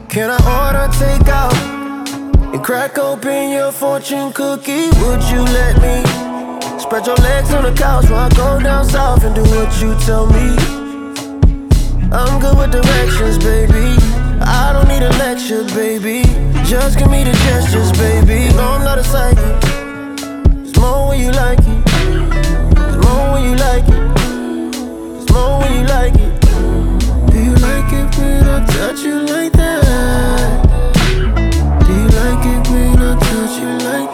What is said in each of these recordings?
Can I order takeout and crack open your fortune cookie? Would you let me spread your legs on the couch while I go down south and do what you tell me? I'm good with directions, baby. I don't need a lecture, baby. Just give me the gestures, baby. No, I'm not a psychic. It's more when you like it. It's more when you like it. It's more when you like it. Do you like it when I touch you like that? Do you like it when I touch you like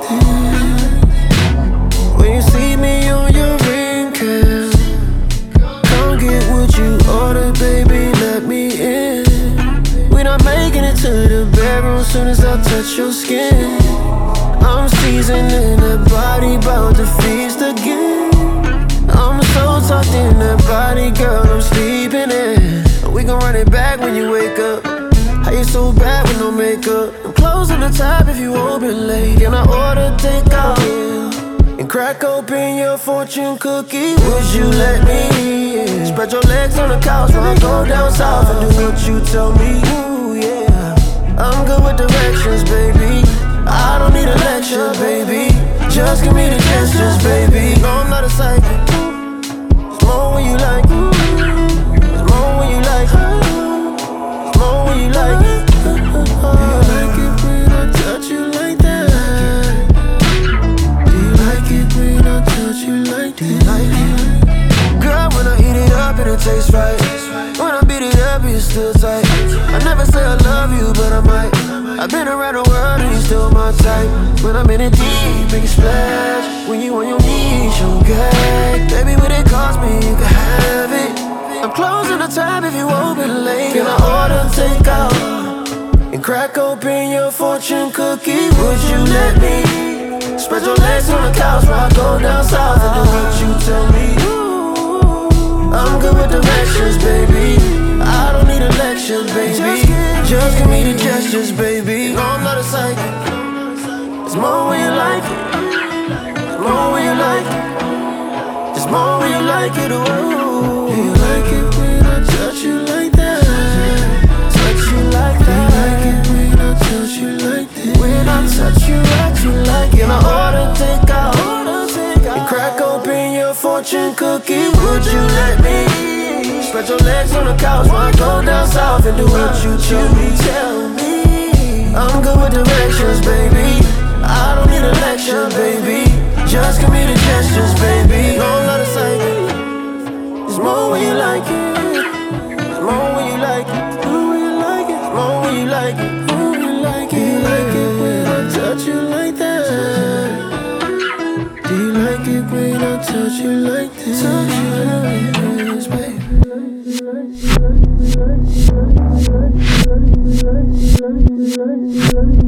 that? When you see me on your ring cam, come get what you order, baby, let me in. We're not making it to the bedroom soon as I touch your skin. I'm seasoning that body, bout to feast again. I'm so tucked in that body, girl, I'm sleeping in. We gon' run it back when you wake up. How you so bad with no makeup? I'm closing the tab if you open late. Can I order takeout and crack open your fortune cookie? Would you let me spread your legs on the couch while I go down south and do what you tell me? Ooh, yeah. I'm good with directions, baby. I don't need a lecture, baby. Just give me the gestures, baby. No, I'm not a psychic. It's more when you like it. It's more when you like it. It's more when you like it. Do you like it when I touch you like that? Do you like it when I touch you like that? Do you like it? Girl, when I eat it up and it tastes right. When I beat it up, it's still tight. I never say I love you, but I might. I've been around the world and you still my type. When I'm in it deep, make it splash. When you on your knees, you gag. Baby, what it cost me, you can have it. I'm closing the tab if you open late. Can I order takeout and crack open your fortune cookie? Would you let me spread your legs on the couch while I go down south and do what you tell me? I'm good with directions, baby. I don't need a lecture, baby. Just give me the gestures, baby. No, I'm not a psychic. It's more when you like it. It's more when you like it. It's more when you like it. Ooh. Do you like it when I touch you like that? Touch you like that. Do you like it when I touch you like that? When I touch you right, you like it. Can I order takeout and crack open your fortune cookie? Would you let me spread your legs on the couch while I go down south and do what you tell me? I'm good with directions, baby. I don't need a lecture, baby. Just give me the gestures, baby. No, I'm not a psychic. It's more when you like it. It's more when you like it. It's more when you like it. It's more when you like it. It's more when you like it. Do you like it when I touch you like that? Do you like it when I touch you like that? Touch you like this, baby. Like